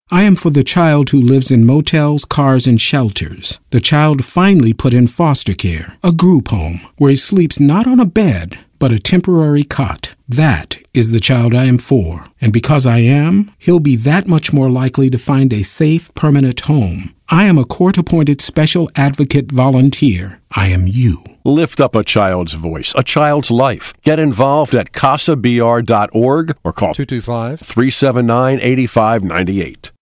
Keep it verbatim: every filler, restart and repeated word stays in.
I am for the child who lives in motels, cars, and shelters. The child finally put in foster care, a group home, where he sleeps not on a bed, but a temporary cot. That is the child I am for. And because I am, he'll be that much more likely to find a safe, permanent home. I am a court-appointed special advocate volunteer. I am you. Lift up a child's voice, a child's life. Get involved at casa b r dot org or call two two five, three seven nine, eight five nine eight.